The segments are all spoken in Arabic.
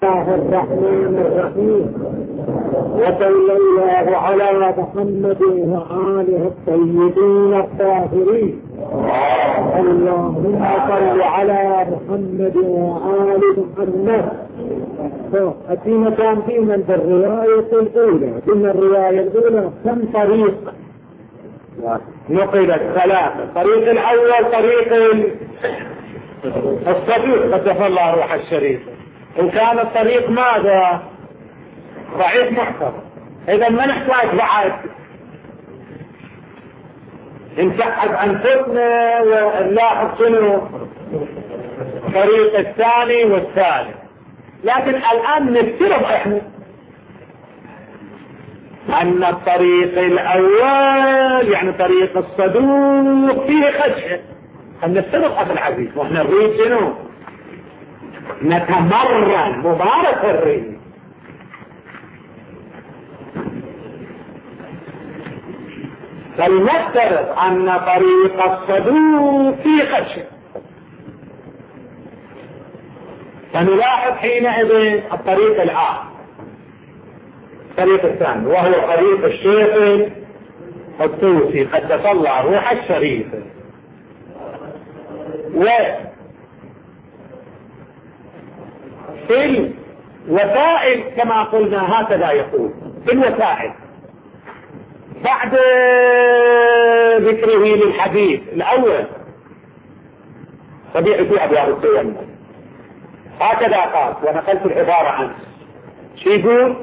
الله الرحمن الرحيم. وصلى الله على محمد وآله الطيبين الطاهرين. اللهم صل على محمد وآل محمد. أتينا كان في من الرواية الأولى، من الرواية الأولى كم طريق نقلت؟ ثلاثة. الطريق الأول طريق الصديق قدس الله روح الشريف، إن كان الطريق ماذا؟ ضعيف محكم، إذا ما نحتاج بعد نسحب أنفسنا ونلاحظ شنو الطريق الثاني والثالث. لكن الآن نفترض إحنا أن الطريق الأول يعني طريق الصدوق فيه خدشة. نفترض أخي العزيز وإحنا نريد شنو؟ نتمرن مبارك الريد. فلنفترض أن طريق الصدوق فيه خدشة، فنلاحظ حينئذ الطريق الآخر، الطريق الثاني، وهو طريق الشيخ الطوسي قدس الله روح الشريف. في الوسائل كما قلنا هكذا يقول في الوسائل بعد ذكره للحديث الأول طبيعة أبواب التيمم هكذا قال، ونقلت العبارة عنه. شو يقول؟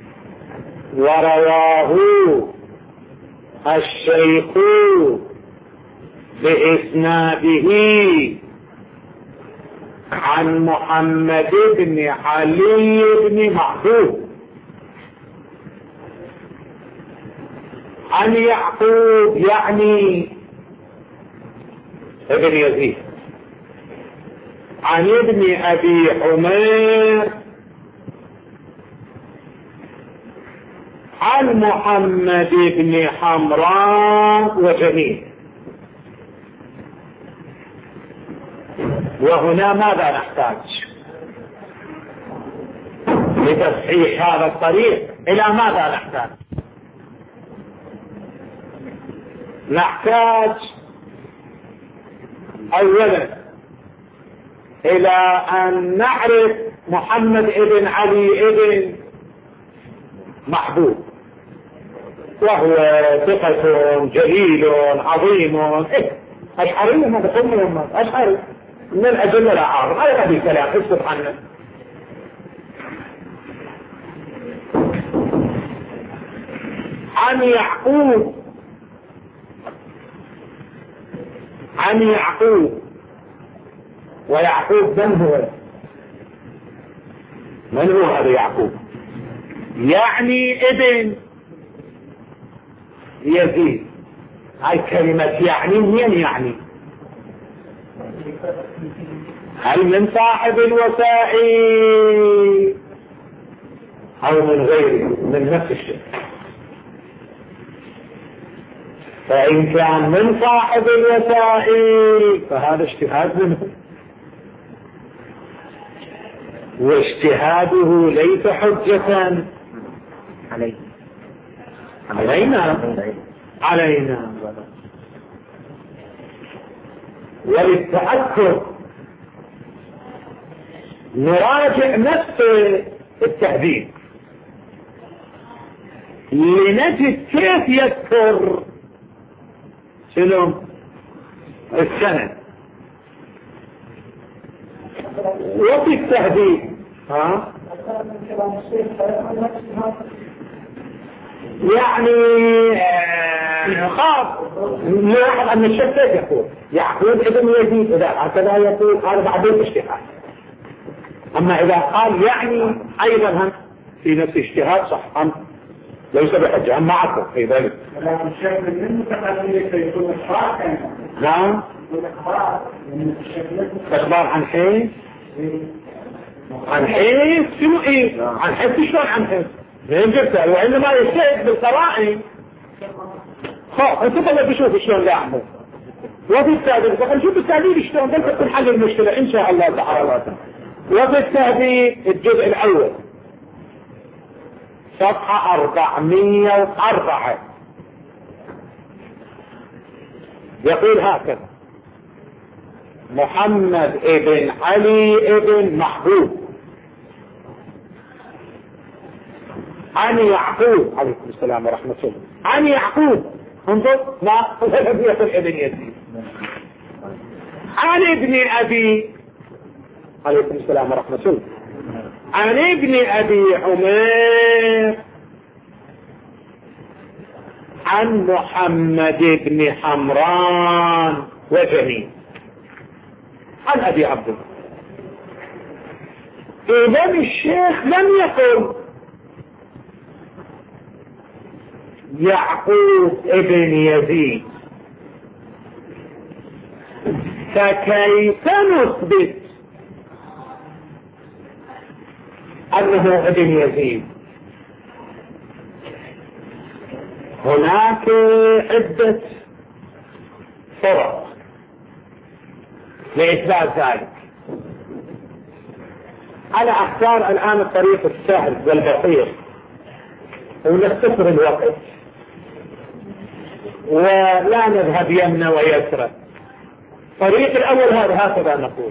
ورواه الشيخ بإسناده عن محمد بن علي بن محبوب عن يعقوب يعني ابن يزيد عن ابن أبي حمير عن محمد بن حمراء وجميل. وهنا ماذا نحتاج لتصحيح هذا الطريق؟ إلى ماذا نحتاج؟ نحتاج أولا إلى أن نعرف محمد ابن علي ابن محبوب، وهو ثقة جليل عظيم أشعري ما تقولون أشعري من الأجل الأعارض. هذا هذه كلام سبحانه. عن يعقوب ويعقوب من هو هذا يعقوب؟ يعني ابن يزيد. هاي كلمة يعني من يعني؟ هل من صاحب الوسائل أو من غيره من نفس الشيء؟ فإن كان من صاحب الوسائل فهذا اجتهاد منه، واجتهاده ليس حجة علينا. وللتأكد نراجع نفس التهذيب لنجد كيف يذكر شنو السند. وفي التهذيب يعني خاف نلاحظ أن الشيخ كيف يقول يعقوب ابن يزيد، إذا هكذا يقول هذا بعدين اجتهاد. أما إذا قال يعني أيضا هم في نفس اجتهاد صح، هم ليس بحجة، هم معكم في ذلك. لكن الشيخ من المتقدمين سيكون إخبار. نعم إخبار عن حيث عن حيث شنو إيه؟ عن حيث شلون عن حيث؟ زين جبتها. وإنما يجتهد بالقرائن. انت طلع بشوف شلون لاحظه. وفي التعديل نشوف التعديل شلون تنحل المشكلة إن شاء الله تعالى. وفي التهذيب الجزء الأول صفحة 404 يقول هكذا: محمد ابن علي ابن محبوب عن يعقوب عليكم السلام ورحمة الله عن يعقوب، انظر ما لم يكن ابن يزيد، عن ابن أبي عليكم السلام ورحمة الله عن ابن أبي عمير عن محمد بن حمران وجميل عن أبي عبد الله. إذا الشيخ لم يقل يعقوب ابن يزيد، فكيف نثبت أنه ابن يزيد؟ هناك عدة طرق لإثبات ذلك. أنا أختار الآن الطريق السهل والبسيط ونختصر الوقت ولا نذهب يمنى ويسرى. الطريق الأول هكذا نقول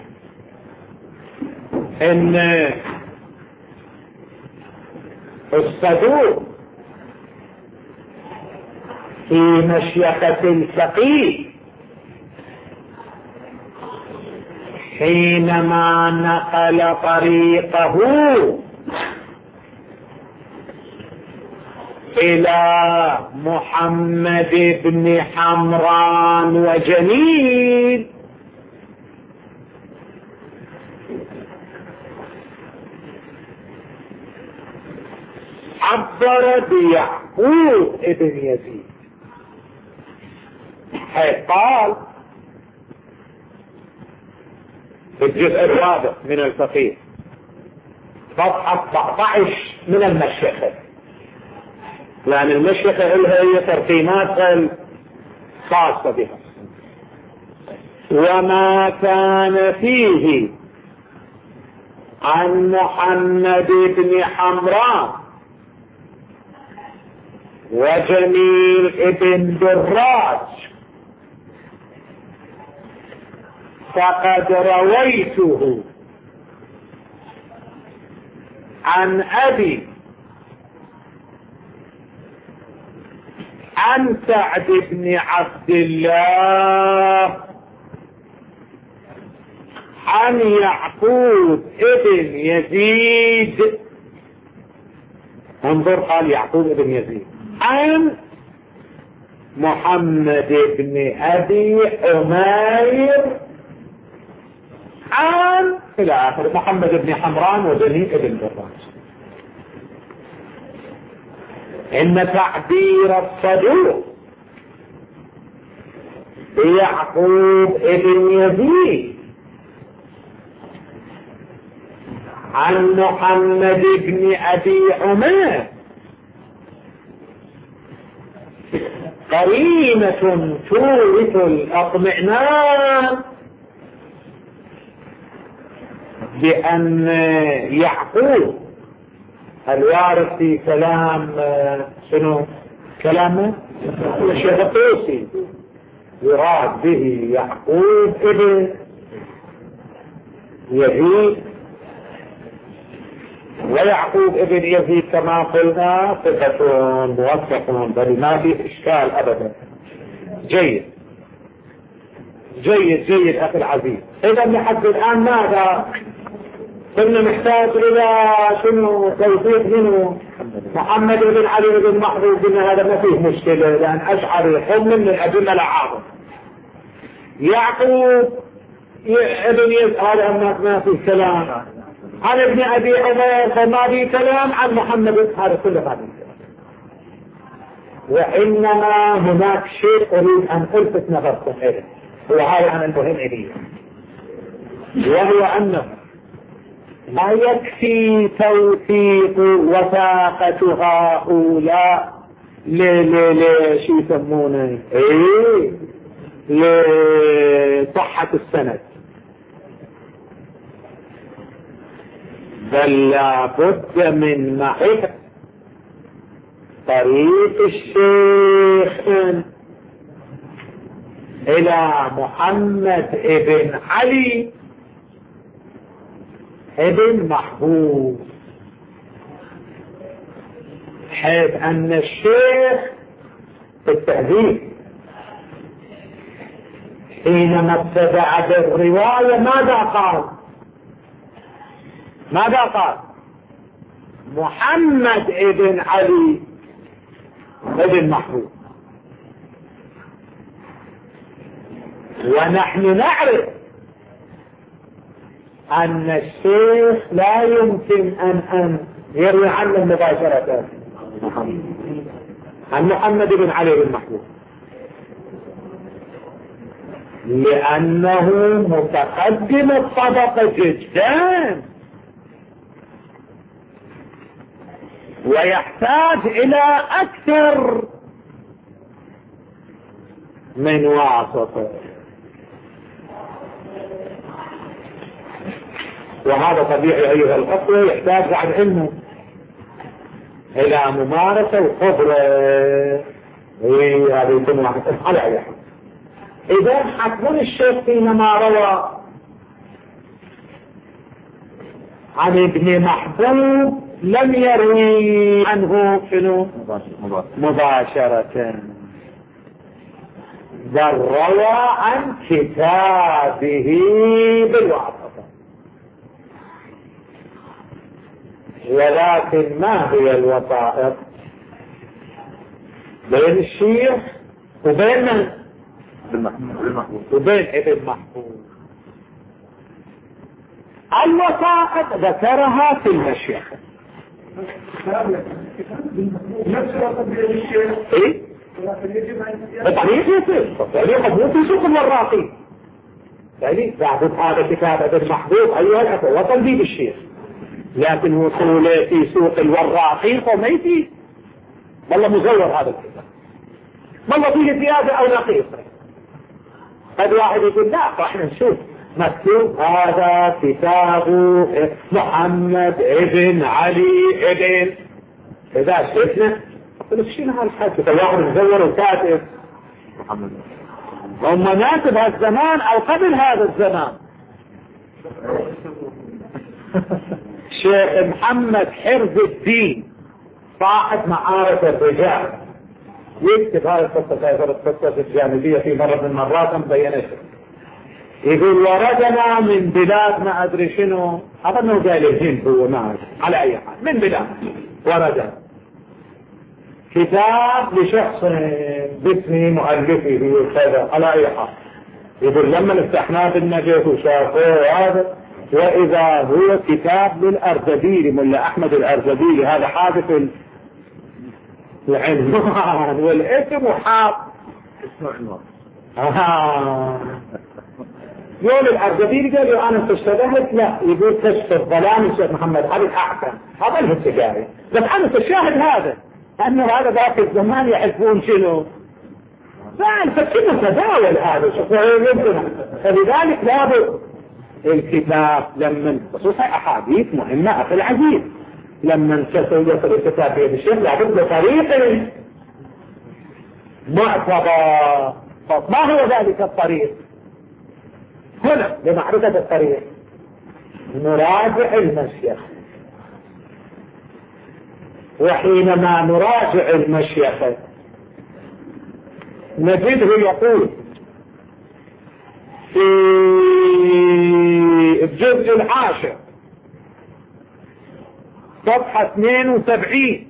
إن الصدوق في مشيخة الفقيه حينما نقل طريقه إلى محمد بن حمران وجميل عبر بيعقوب ابن يزيد، حيث قال في الجزء الرابع من الفقيه صفحة 14 من المشيخة، لأن المشيخة هي ترقيمات خاصة بها: وما كان فيه عن محمد بن حمران وجميل ابن دراج فقد رويته عن أبي عن سعد بن عبد الله عن يعقوب ابن يزيد. انظر، قال يعقوب ابن يزيد عن محمد بن أبي عمير عن إلى آخر محمد بن حمران وجميل ابن دراج. إن تعبير الصدوق يعقوب ابن يزيد عن محمد بن أبي عمير قرينة تورث الاطمئنان بأن يعقوب الوارث في كلام شنو كلامه الشيخ الطوسي يراد به يعقوب ابن يزيد، ويعقوب ابن يزيد كما قلنا ثقة موثق بل ما في إشكال أبدا. جيد جيد جيد أخي العزيز. إذا لحد الآن ماذا كنا محتاج إلى شنو توثيق منه محمد بن علي بن محبوب؟ قلنا هذا ما فيه مشكلة لأن أشعر حمل من الأدلة العاظم. يعقوب ابن يزيد هذا ما فيه كلام، عن ابن أبي عمير فما في كلام، عن محمد هذا كله ما فيه كلام. وإنما هناك شيء أريد أن ألفت نظركم إليه، هو هذا عن المهم إليه، وهو أنه لا يكفي توثيق وثاقة هؤلاء شو يسمونه لصحة السند. بل لا بد من معرفة طريق الشيخ إلى محمد ابن علي ابن محبوب، حيث أن الشيخ في التهذيب حينما ابتدع بالرواية ماذا قال؟ محمد ابن علي ابن محبوب. ونحن نعرف أن الشيخ لا يمكن أن يروي عنه مباشرة عن محمد بن علي بن محبوب، لأنه متقدم الطبقة جدا ويحتاج إلى أكثر من واسطة، وهذا طبيعي أيها الأخوة، يحتاج بعد علمه إلى ممارسة وخبرة. هذا يكون واحد على أي حال. إذا حكم الشيخ حينما روى عن ابن محبوب لم يروي عنه شنو مباشرة، بل روى عن كتابه بالواسطة. ولكن ما هي الوسائط بين الشيخ وبين من؟ وبين ابن محبوب. الوسائط ذكرها في المشيخة. ايه طبعا في سوق الوراقي، يعني بعد هذا كتاب ابن محبوب ايها الاخوه وصل به الشيخ، لكن وصوله في سوق الوراقي فما يفيد، والله مزور هذا الكتاب، والله فيه زياده او نقيصه. قد واحد يقول لا احنا نشوف مكتوب هذا كتاب محمد ابن علي ابن، اذا شفنا شنو هالحدث؟ واحد مزور وكاتب محمد، هم ناسب هالزمان او قبل هذا الزمان. شيخ محمد حرز الدين صاحب معارف الرجال يكتب هذه القصة الجانبية في مرة من المرات مبينتها، يقول وردنا من بلاد ما ادري شنو، اظنه قال الهند هو ما على اي حال، من بلاد وردنا كتاب لشخص باسم مؤلفه وكذا على اي حال. يقول لما استحناه بالنجف وشافوه هذا، واذا هو كتاب للأرزبيلي، ملا احمد الأرزبيلي، هذا حادث العنوان والاسم وحاط اسمه عنوان. يقول الأرزبيلي قال له انا اشتبهت، لا يقول كشف الظلام الشيخ محمد علي احسن، هذا الهتجاري، بس انا تشاهد هذا أن هذا ذاك الزمان يحبون شنو فكنا تداول هذا فلذلك لابد الكتاب لما خصوصا أحاديث مهمة أخي العزيز، لما يصل الكتاب بيد الشيخ لابد بطريق معتبر. ما هو ذلك الطريق؟ هنا لمعرفة الطريق نراجع المشيخ، وحينما نراجع المشيخة نجده يقول في الجزء 10 صفحة 72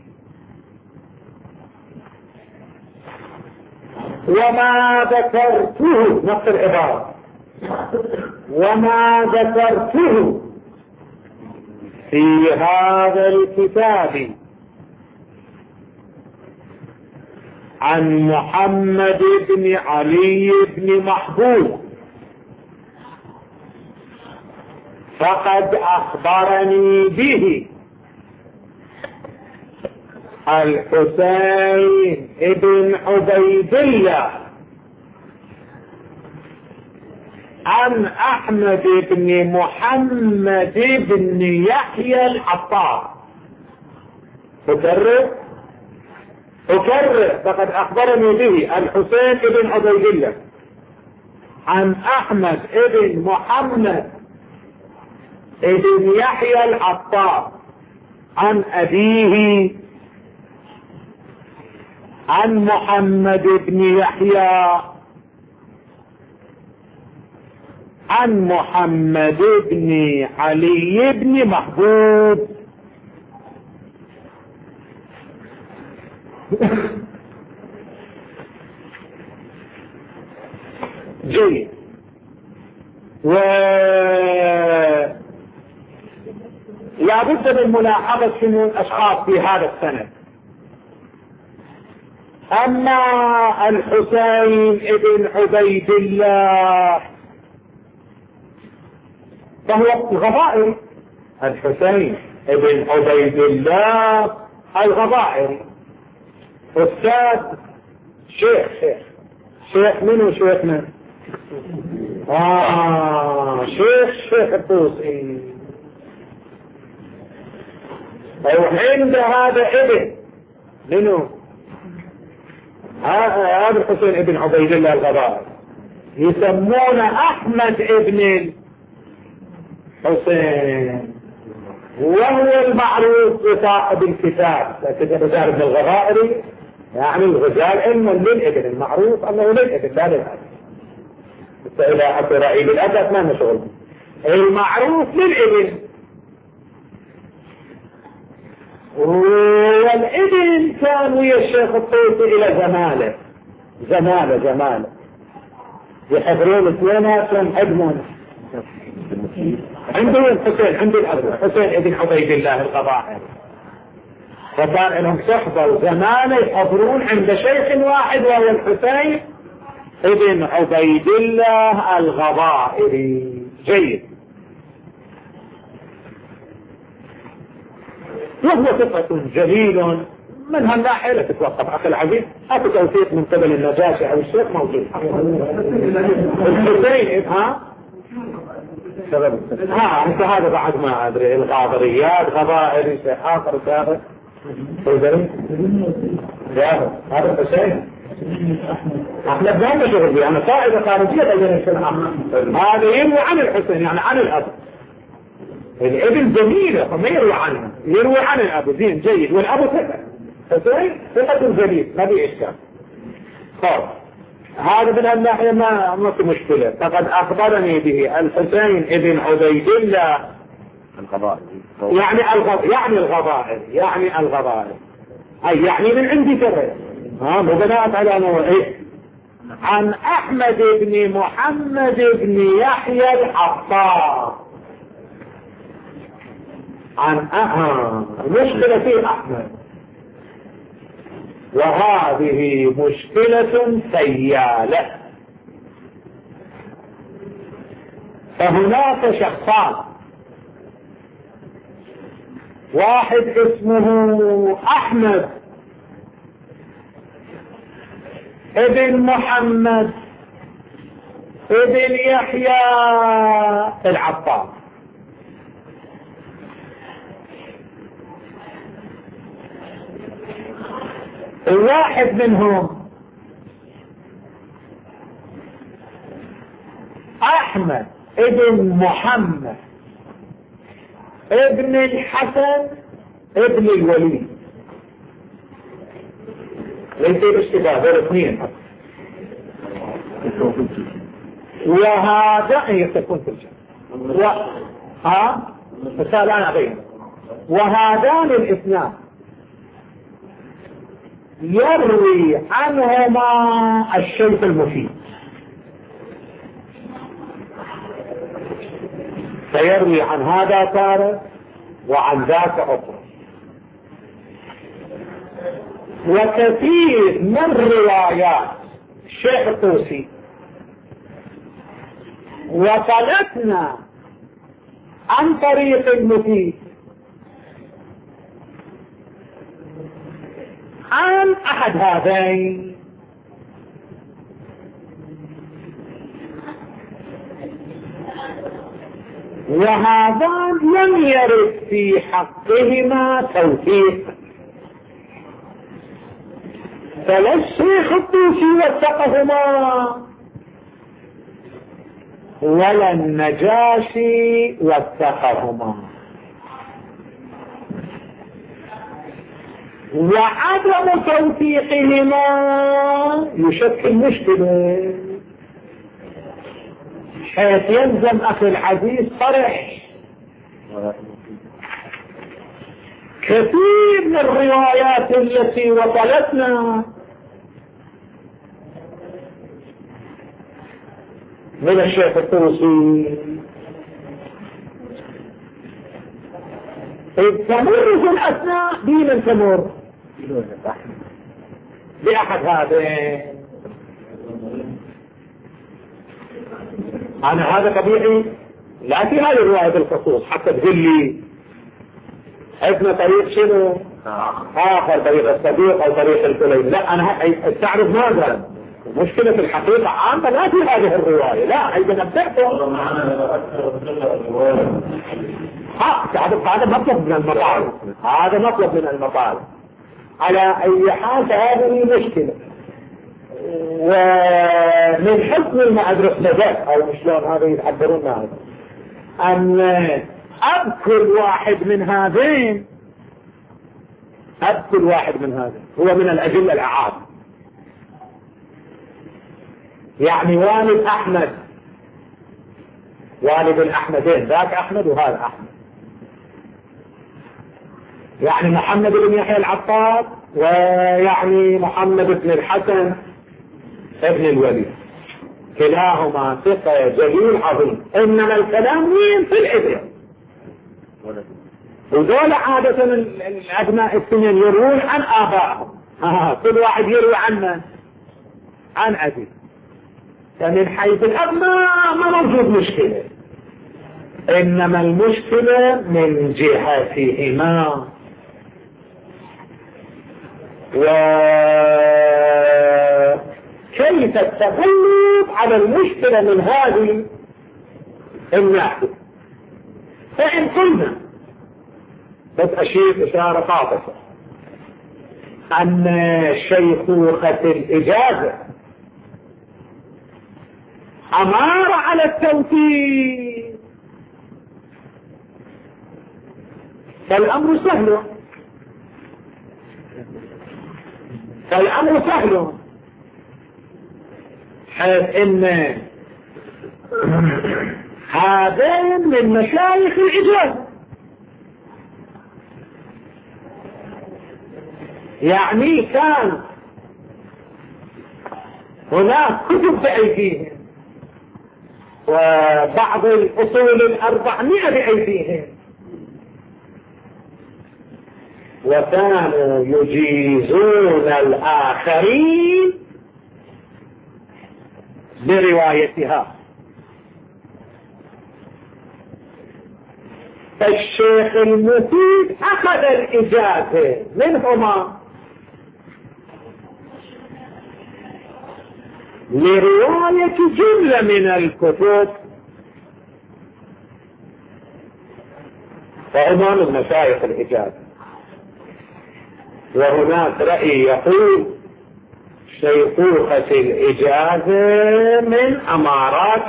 وما ذكرته، نفس العبارة، وما ذكرته في هذا الكتاب عن محمد بن علي بن محبوب فقد أخبرني به الحسين بن عبيد الله عن أحمد بن محمد بن يحيى العطار. أكرر فقد أخبرني به الحسين بن عبيد الله عن أحمد بن محمد بن يحيى العطار عن أبيه عن محمد بن يحيى عن محمد بن علي بن محبوب. جيد. لا بد من ملاحظة شنو الأشخاص في هذا السند. أما الحسين بن عبيد الله فهو الغضائري. الحسين بن عبيد الله الغضائري أستاذ شيخ منو شيخنا؟ شيخ الطوسي. وعند هذا ابن منو؟ هذا الحسين بن عبيد الله الغضائري يسمون أحمد ابن الحسين، وهو المعروف بصاحب الكتاب. لكن الغزال بن الغضائري يعني الغزال علم للابن، المعروف أنه للابن لا للأب. إلى أبي رأيب الأب ما نشغل، المعروف للابن. والابن كان ويا الشيخ الطوسي إلى زماله يحضرون اثنيناتهم حجمون. عندهم الحسين عند الأب حسين بن عبيد الله الغضائري، فكان لهم صحبة وزمانه يحضرون عند شيخ واحد وهو الحسين بن عبيد الله الغضائري. جيد. وهو ثقة جليل من هالناحية. لا تتوقف أخي العزيز، أكو توثيق من قبل النجاشي أو الشيخ موجود. الحسين انت هذا بعد ما ادري الغاضريات غضائري شيء اخر سابق. هذا الحسين احمد ما شغل بي، انا قاعدة خارجية بين هذا يروي عن الحسين يعني عن الاب. الابن جميلة فما يروي عنه، يروي عن الاب. زين جيد. والاب ثقة، حسين ثقة جليل ما في اشكال. خلاص هذا من الناحية ما في مشكلة. فقد أخبرني به الحسين بن عبيد الله الغضائري يعني الغضائري أي يعني من عندي ترى مبنات على نوعه. عن أحمد بن محمد بن يحيى العطار عن المشكلة في أحمد، وهذه مشكلة سيالة. فهناك شخصان، واحد اسمه أحمد ابن محمد ابن يحيى العطار، الواحد منهم أحمد ابن محمد ابن الحسن ابن الوليد. ليس الاشتباه بين اثنين، وهذا يكون في الجنة. مثال أنا بين وهذان الاثنان يروي عنهما الشيخ المفيد، فيروي عن هذا تارة وعن ذاك أخرى. وكثير من روايات الشيخ الطوسي وصلتنا عن طريق المفيد عن أحد هذين، وهذان لم يرد في حقهما توثيق، فلا الشيخ الطوسي وثقهما ولا النجاشي وثقهما، وعدم توثيقهما يشكل مشكلة، حيث يلزم أخي العزيز صرح كثير من الروايات التي وصلتنا من الشيخ الطوسي إذ تمر في الأثناء بمن تمر بأحد هذين. أنا هذا طبيعي لا في هذه الرواية بالخصوص حتى تقول لي عندنا طريق شنو آخر، طريق الصديق أو طريق الكليم، لا أنا استعرض ماذا مشكلة في الحقيقة عامة لا في هذه الرواية، لا أيضا أبدأكم هذا مطلب من المطالب، هذا مطلب من المطالب. على أي حال هذه مشكلة، ومن حسن ما أدرس نجاة أو شلون هذا يتعبرون معه أن أذكر واحد من هذين، أذكر واحد من هذين هو من الأدلة الأعاد، يعني والد أحمد، والد الأحمدين، ذاك أحمد وهذا أحمد، يعني محمد بن يحيى العطار ويعني محمد بن الحسن ابن الوليد، كلاهما ثقة جليل عظيم، إنما الكلام مين في الإبن، ودول عادة الأبناء السنين يروون عن آبائهم، كل واحد يروي عنه عن أبيه، فمن حيث الأب ما موجود مشكلة، إنما المشكلة من جهتهما. وكيف التغلب على المشكلة من هذه الناحية؟ فإن قلنا بس أشير إشارة خاطفة أن شيخوخة الإجازة أمار على التوثيق، فالأمر سهل، حيث إن هذين من مشايخ الإجازة، يعني كان هناك كتب بأيديهم وبعض الأصول 400 بأيديهم، وكانوا يجيزون الآخرين بروايتها. فالشيخ المفيد أخذ الإجازة منهما لرواية جملة من الكتب، فهما من مشايخ الإجازة. وهناك رأي يقول شيخوخة الإجازة من أمارات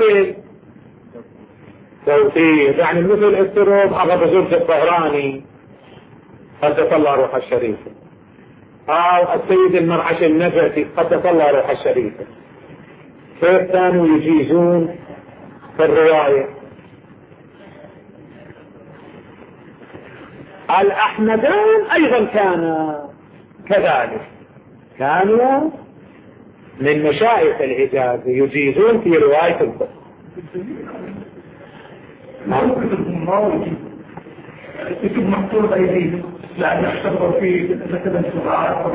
التوثيق، يعني مثل السروب أبو زرج الطهراني قدس الله روح الشريفة، أو السيد المرعش النجفي قدس الله روح الشريفة، كيف كانوا يجيزون في الرواية. الأحمدان أيضا كان كذلك، كانوا من مشايخ الإجازة يجيزون في رواية الكتب. الكتب محطوطة أيديه لأن يحتفظ في مثلا سبعات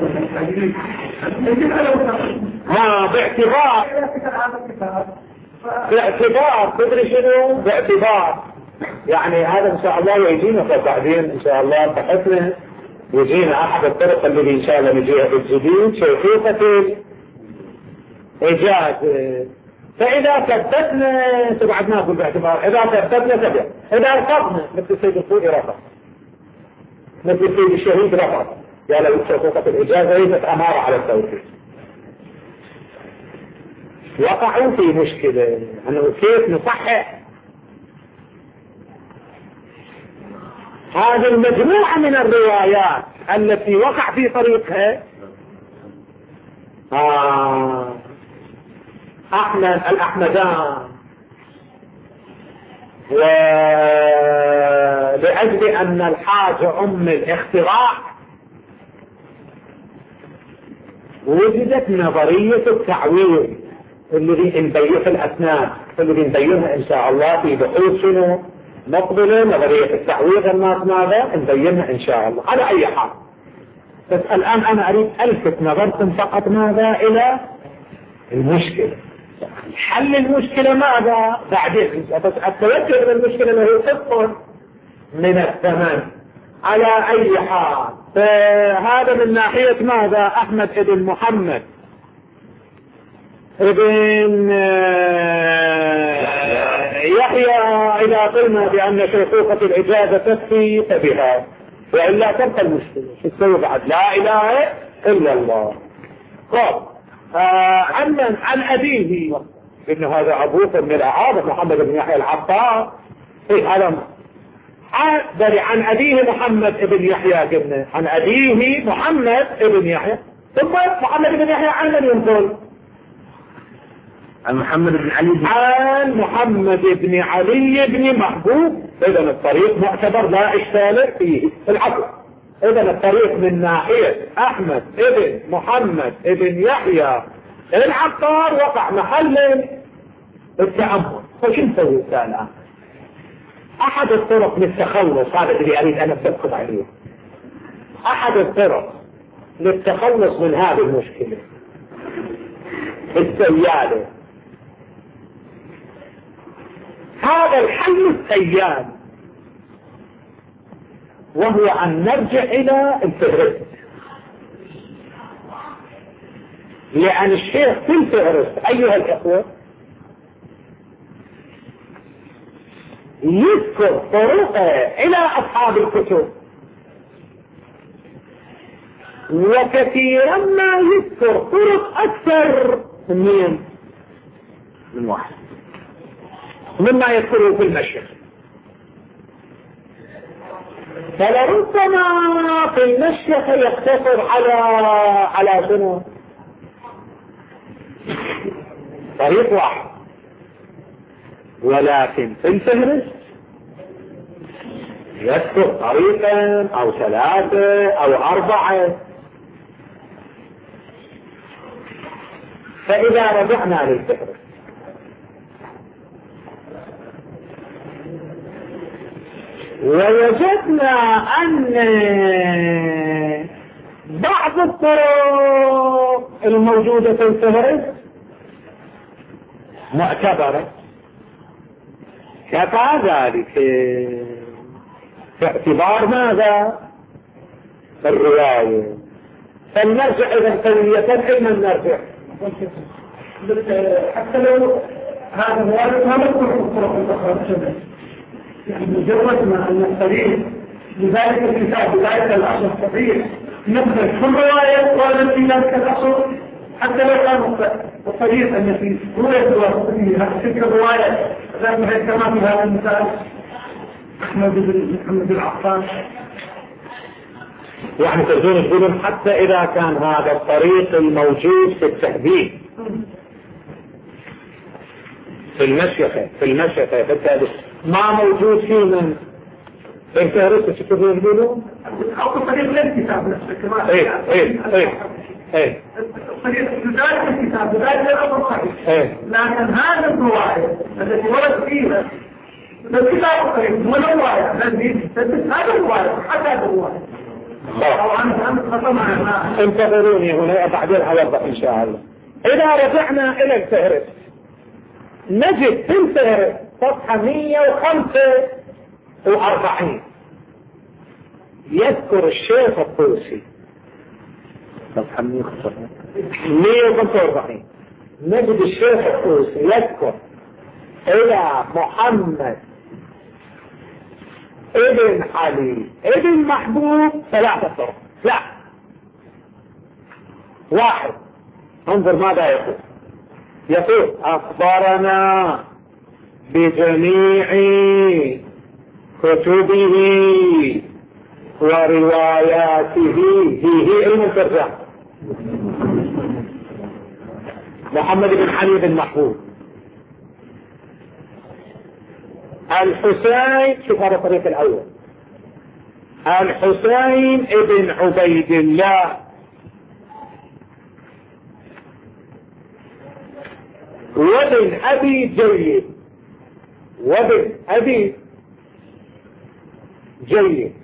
باعتبار تدري شنو باعتبار، يعني هذا إن شاء الله يجينا بعدين إن شاء الله بحثنا يجينا أحد الطرق اللي إن شاء الله نجيها بالجديد شيخوخة الإجازة، فإذا ثبتنا تبعد ناكل باعتبار، إذا ثبتنا تبع، إذا رفضنا مثل السيد الخوئي رفض، مثل السيد الشهيد رفض، يا لو شوفوقة الإجازة ليست أمارة على التوحيد. وقعوا في مشكلة أنه كيف نصحح هذه المجموعة من الروايات التي وقع في طريقها الأحمدان، ولأجل أن الحاجة أم الاختراع وجدت نظرية التعويض اللي نبين في الأسنان، اللي نبينها إن شاء الله في بحوث شنو مقبلة، نظرية التعويض الناس ماذا نبينها إن شاء الله. على أي حال بس الآن أنا أريد ألفت نظركم فقط ماذا إلى المشكلة، حل المشكلة ماذا بعدين، بس التوجه إلى المشكلة ما هي قطة من الثمن. على أي حال فهذا من ناحية ماذا أحمد ابن محمد ابن يحيى، إذا قلنا بأن شيخوخة الإجازة تكفي فبها، وإلا تبقى المشكلة شو تسوي بعد لا إله إلا الله. طب عن أبيه، إن هذا أبوه من الأعاضة محمد بن يحيى العطار، هذا عن أبيه محمد بن يحيى قلنا، عن أبيه محمد بن يحيى، ثم محمد بن يحيى عن من ينقل؟ عن محمد بن علي عن محمد بن علي بن محبوب. إذا الطريق معتبر لا إشكال فيه العقل. إذا الطريق من ناحية أحمد بن محمد بن يحيى العطار وقع محل التأمل. فشو نسوي الآن؟ أحد الطرق للتخلص، هذا اللي أريد أن أتفق عليه، أحد الطرق للتخلص من هذه المشكلة السيالة، هذا الحل السيال، وهو أن نرجع إلى الفهرست، لأن الشيخ في الفهرست أيها الإخوة يذكر طرقه إلى أصحاب الكتب، وكثيرا ما يذكر طرق أكثر من واحد مما يذكره في المشيخ. فلربما في المشيخ يقتصر على شنو؟ طريق واحد، ولكن في الفهرست يذكر طريقا أو ثلاثة أو أربعة. فإذا رجعنا للفهرست ووجدنا أن بعض الطرق الموجودة في الفهرست معتبرة، كفى ذلك في اعتبار ماذا؟ الرواية. فلنرجع إذا سوية حين نرجع، حتى لو هذا الوارد ما نذكر في الطرق الأخرى، يعني مجرد ما أن الطريق لذلك الكتاب بذلك الأصل الصحيح نقبل كل رواية وارد في ذلك الأصل، حتى لو كان الطريق التي رواية فيها تلك الرواية ذات كما في هذا المثال أحمد بن محمد العطار. يعني ترجون تقولون حتى إذا كان هذا الطريق الموجود في التهذيب في المشيخة في التهذيب ما موجود فيه من الفهرست، تقولون يقولون أو الطريق للكتاب نفسه كمان. ايه الطريق بذلك الكتاب بذلك الأمر صحيح، لكن هذا الرواية التي ورد فيها الكتاب الطريق ولا رواية الذي هذا الرواية حتى هذا الرواية. انتظروني هنا بعدين أوضح إن شاء الله. إذا رجعنا إلى الفهرست نجد في الفهرست صفحة 145 يذكر الشيخ الطوسي، صفحة 145 نجد الشيخ الطوسي يذكر إلى محمد ابن علي ابن محبوب 3 طرق. لا، واحد. انظر ماذا يقول. يقول أخبرنا بجميع كتبه ورواياته. هي علم الترجمة. محمد بن علي بن محبوب. الحسين، شوف هذا الطريق الأول، الحسين ابن عبيد الله وابن أبي جيد، وابن أبي جيد.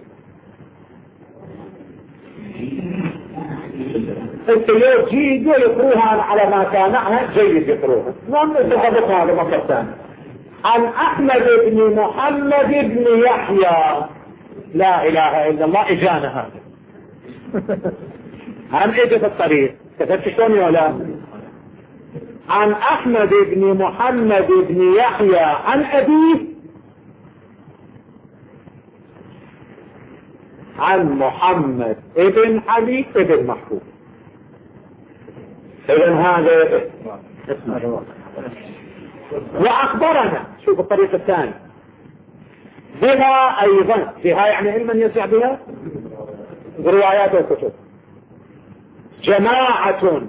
السيوف جيد يقروها على ما كان عنها جيد يقروها. نعم نتحدث هذا مصر ثاني. عن أحمد بن محمد بن يحيى. لا إله إلا الله، إجانا هذا. هم إجا في الطريق كتبت شلوني ولا؟ عن أحمد بن محمد بن يحيى عن أبيه عن محمد ابن علي ابن محبوب. إذن هذا اسمه. وأخبرنا، شوف الطريق الثاني، بها أيضا، بها يعني علما يسع بها بروايات الكتب، جماعة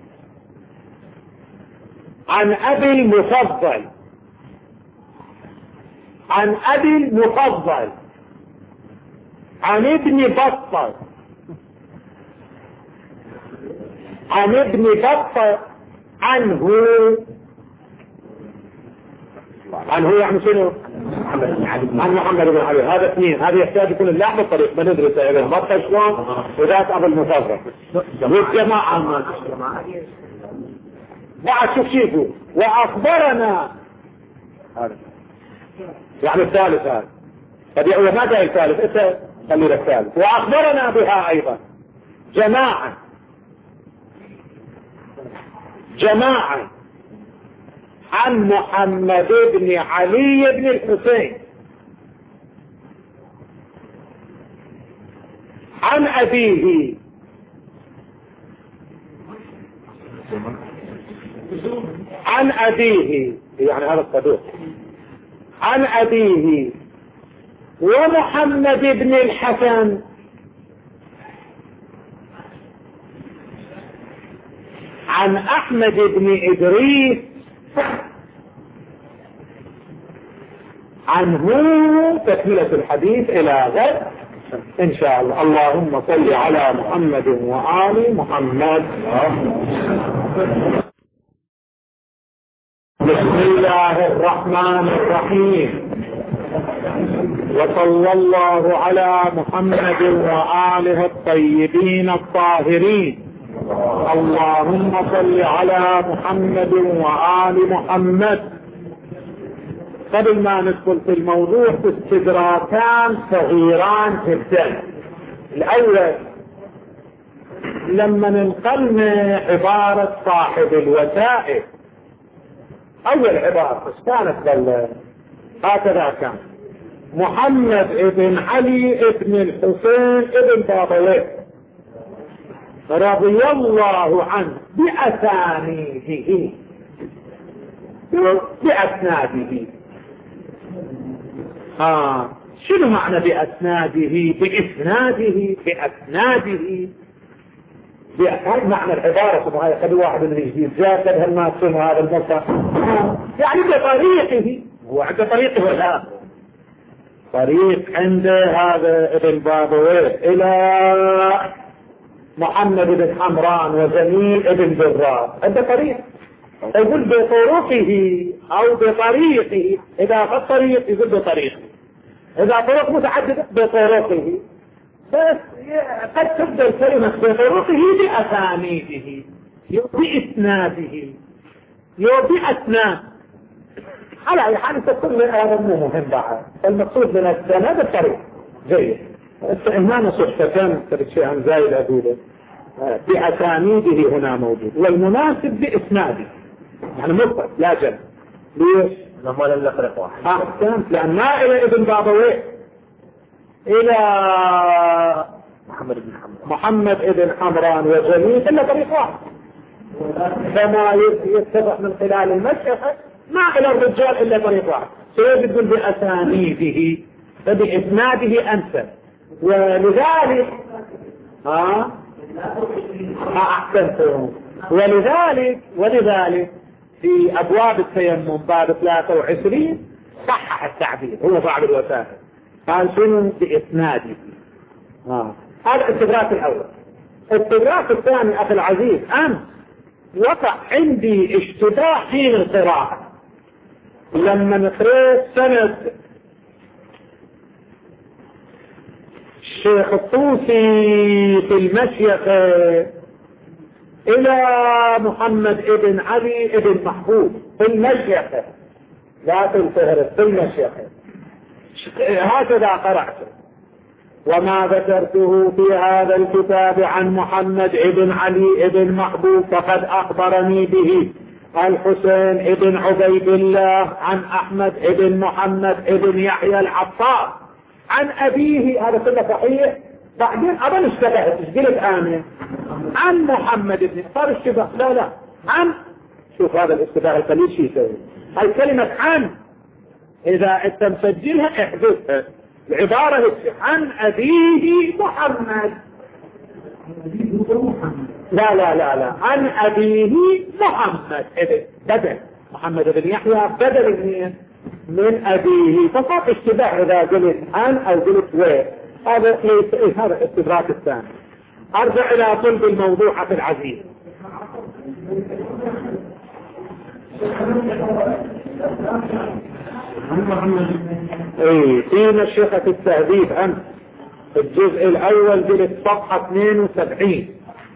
عن أبي المفضل، عن أبي المفضل، عن ابن بطة، عن ابن بطة عنه يعني شنو؟ عن محمد بن علي. هذا 2. هذا يحتاج يكون اللحم الطريق ما ندرس ابن بطة شلون وذات ابو المفضل والجماعة. بعد شوف شيفوا. وأخبرنا يعني الثالث هذا. طب يقول ما جاي الثالث، انت خلي لك الثالث. وأخبرنا بها أيضا جماعة عن محمد بن علي بن الحسين عن أبيه عن أبيه، يعني هذا الصدوق، عن أبيه ومحمد بن الحسن عن أحمد بن إدريس عنه. تكملة الحديث إلى غد إن شاء الله. اللهم صل على محمد وآل محمد. بسم الله الرحمن الرحيم. وصلى الله على محمد وآله الطيبين الطاهرين. اللهم صل على محمد وآل محمد. قبل ما ندخل في الموضوع استدراكان صغيران جدا. الأول، لما ننقلنا عبارة صاحب الوسائل، أول عبارة كانت هكذا كان: محمد ابن علي ابن الحسين ابن بابويه رضي الله عنه بأسانيده بأسناده. شنو معنى بأسناده؟ بإسناده، بأسناده، هذا معنى العبارة. هذا خلي واحد من الجديد جاء هالناس هذا المصر يعني بطريقه. هو عنده طريقه ولا طريق عنده هذا ابن بابويه إلى محمد بن حمران وجميل ابن جرار، عنده طريق. يقول بطرقه أو بطريقه. إذا في الطريق يقول بطريقه، إذا طرق متعددة بطرقه. بس قد تبدأ الكلمة بطرقه بأسانيده، بإسناده، بأسناد. على أي حال تكون هذا مو مهم بعد. المقصود من السند الطريق جيد. هنا نصحتان شيئا زايد أقوله. بأسانيده هنا موجود، والمناسب بإسناده. يعني مفرد لا جمع. ليش؟ لما لم يفرق واحد. أحسنت، لأن ما إلى ابن بابويه، إلى محمد ابن حمران وجميل إلا طريق واحد، كما يتضح من خلال المشيخة ما إلى الرجال إلا طريق واحد، سيجد بأسانيده فبإسناده أنسب. ولذلك أحسنتم. ولذلك في أبواب التيمم باب 23 صحح التعبير، هو صاحب الوسائل قال شنو بإسناده. هذا التدراك الأول. التدراك الثاني أخي العزيز، أن وقع عندي اشتباه حين القراءة لما نقرأت سنة الشيخ الطوسي في المشيخة إلى محمد ابن علي ابن محبوب في المشيخة، لا في الفهرس، في المشيخة. هكذا قرأته: وما ذكرته في هذا الكتاب عن محمد ابن علي ابن محبوب فقد أخبرني به الحسين ابن عبيد الله عن أحمد ابن محمد ابن يحيى العطار عن أبيه. هذا كله صحيح. بعدين أظن اشتبهت، ايش قلت أنا؟ عن محمد ابن، صار اشتباه. لا عن، شوف هذا الاشتباه القليل شيء يسوي. هاي كلمة عن إذا أنت مسجلها احذفها. العبارة عن أبيه محمد. لا عن أبيه محمد بدل محمد بن يحيى بدل من أبيه، فصار اشتباه إذا قلت عن أو قلت وين. هذا ليس هذا الاستدراك الثاني. أرجع إلى صلب الموضوع في العزيز. في مشيخة التهذيب أنت الجزء الأول قلت صفحة 72.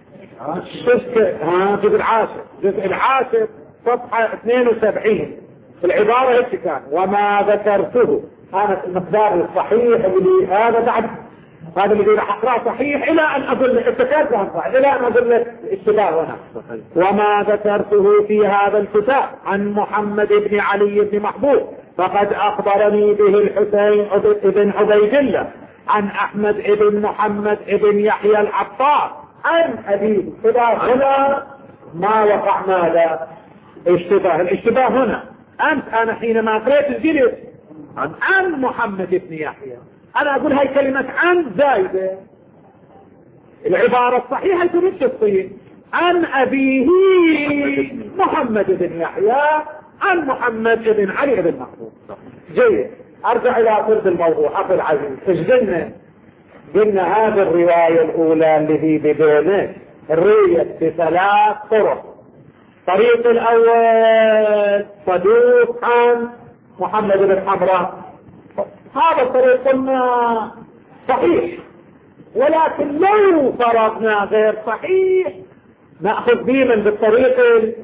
الجزء العاشر صفحة 72. العبارة هيك كان: وما ذكرته. هذا المقدار الصحيح اللي هذا بعد هذا اللي راح اقراه صحيح الى ان اقول لك التكاد الى ان اقول لك الاشتباه هنا. وما ذكرته في هذا الكتاب عن محمد بن علي بن محبوب فقد اخبرني به الحسين بن عبيد الله عن احمد بن محمد بن يحيى العطار عن ابيه. هنا ما وقع ماذا؟ اشتباه. الاشتباه هنا انا حينما قرأت الجلد عن محمد بن يحيى انا اقول هاي كلمة عن زايدة. العبارة الصحيحة تريد تصير عن ابيه محمد بن يحيى عن محمد بن علي بن محبوب. جيد. ارجع الى صلب الموضوع اخي العزيز. ايش قلنا هذه الرواية الاولى اللي هي بدونه رويت بثلاث طرق. الطريق الاول صدوق عن محمد بن حمران، هذا الطريق قلنا صحيح، ولكن لو فرضنا غير صحيح نأخذ به من بالطريق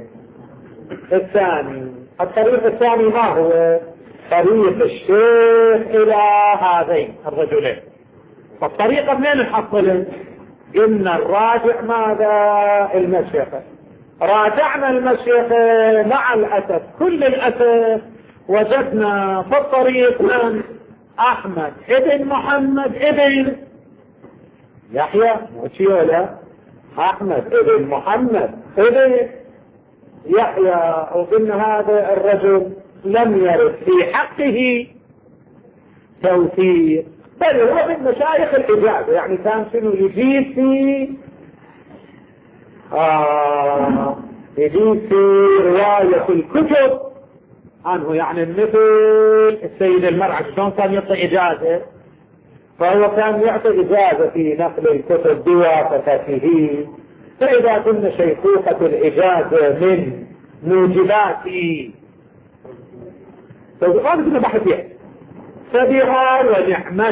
الثاني. الطريق الثاني ما هو؟ طريق الشيخ إلى هذين الرجلين. فالطريقة منين نحصلها؟ قلنا الراجع ماذا؟ المشيخة. راجعنا المشيخة مع الأسف كل الأسف وجدنا في الطريق من أحمد ابن محمد ابن يحيى وشيولا أحمد ابن محمد ابن يحيى. وقلنا هذا الرجل لم يرد في حقه توثيق، بل هو من مشايخ الإجازة، يعني كان شنو يجيب في يجيب في رواية الكتب عنه، يعني مثل السيد المرعش شلون كان يعطي إجازة، فهو كان يعطي إجازة في نقل الكتب بواسطته. فإذا كنا شيخوخة الإجازة من موجبات فهذا كنا بحث فبها ونعمت،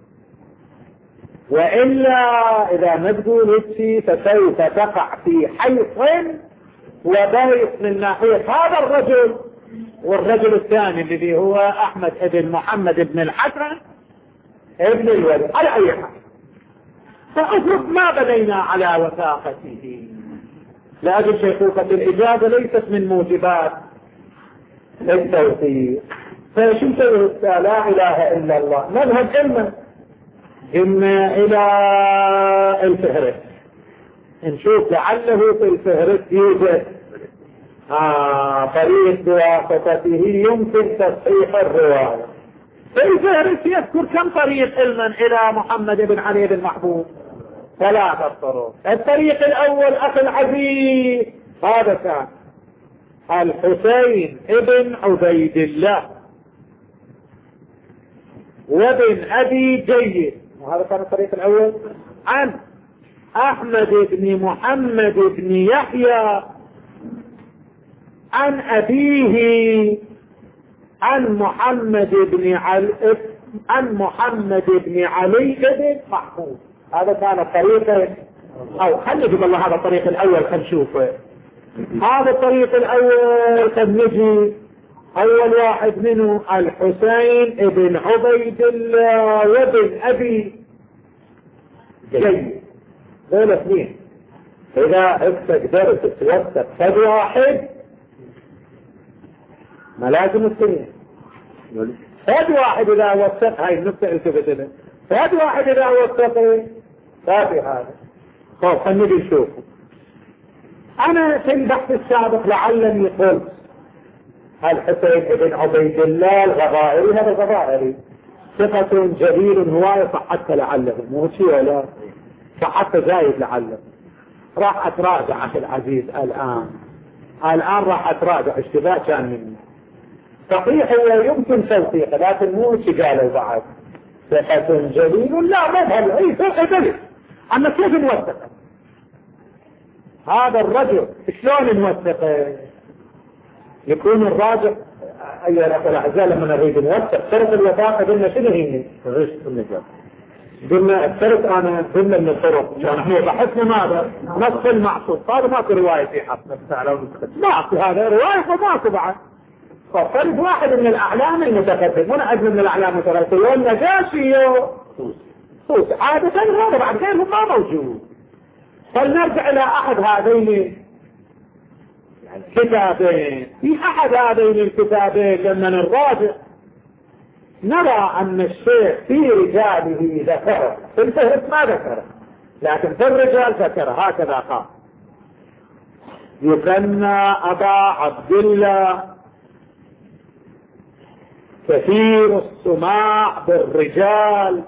وإلا إذا ما تقول هيك فسوف تقع في حيص وبيت من ناحية هذا الرجل والرجل الثاني الذي هو أحمد ابن محمد ابن الحسن ابن الوليد. على أي حال فأفرق ما بنينا على وثاقته، لأجل شيخوخة الإجازة ليست من موجبات التوثيق. فشو نسوي؟ لا إله إلا الله نذهب إما إلى الفهرس نشوف لعله في الفهرس يوجد طريق بواسطته يمكن تصحيح الرواية. في الفهرس يذكر كم طريق علما إلى محمد بن علي بن محبوب؟ 3 طرق. الطريق الأول أخي العزيز هذا كان الحسين ابن عبيد الله وابن أبي جيد، وهذا كان الطريق الأول، عن أحمد بن محمد بن يحيى عن أبيه عن محمد بن علي بن محمود. هذا كان الطريق، أو خلي نجيب الله هذا الطريق الأول خلينا نشوفه. هذا الطريق الأول قد نجي أول واحد منه الحسين ابن عبيد الله وابن أبي جيد. دول 2. إذا قدرت توثق فد واحد ما لازم 2. فد واحد إذا وثق، هاي النقطة التفتنا، فد واحد إذا وثق فافي هذا. خلاص خلينا نجي نشوفه. أنا في البحث السابق لعلني قلت الحسين ابن عبيد الله الغضائري، هذا الغضائري ثقة جليل هواية صحتها لعله، مو شيء ولا صحتها زايد لعله. راح أتراجع أخي العزيز الآن راح أتراجع، اشتباه كان مني. صحيح هو يمكن توثيقه لكن مو شيء قالوا بعد ثقة جليل، لا مذهب أي ثقة جليل. أما كيف نوثقه هذا الرجل؟ شلون نوثقه؟ يكون الراجع أيها الأخوة الأعزاء لما نريد نوثق شرط الوثاقة قلنا شنو هي؟ قلنا الشرط أنا قلنا من الطرق عشان احنا بحثنا ماذا؟ نص المعصوم، هذا ماكو رواية في حق ماكو، هذا رواية وماكو بعد. ففرد واحد من الأعلام المتقدم، هنا أجل من الأعلام المتقدم والنجاشي صوت عادة هذا بعد غيرهم ما موجود. فلنرجع إلى أحد هذين الكتابين. في أحد هذين الكتابين لما الراجع نرى أن الشيخ في رجاله ذكره، في الفهرس ما ذكره لكن في الرجال ذكره. هكذا قال: يكنى أبا عبد الله كثير السماع بالرجال